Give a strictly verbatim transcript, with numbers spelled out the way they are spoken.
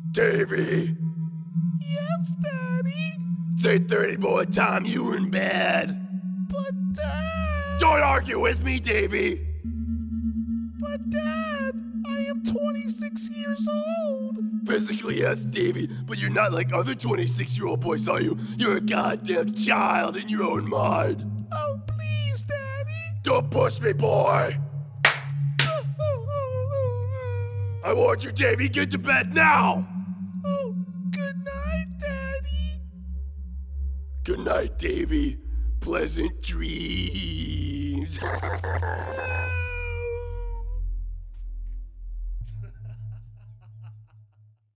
Davy! Yes, Daddy? It's eight thirty, boy. Time you were in bed. But Dad... Don't argue with me, Davy! But Dad, I am twenty-six years old. Physically, yes, Davy, but you're not like other twenty-six-year-old boys, are you? You're a goddamn child in your own mind. Oh, please, Daddy. Don't push me, boy! I warned you, Davy, get to bed now! Oh, good night, Daddy. Good night, Davy. Pleasant dreams.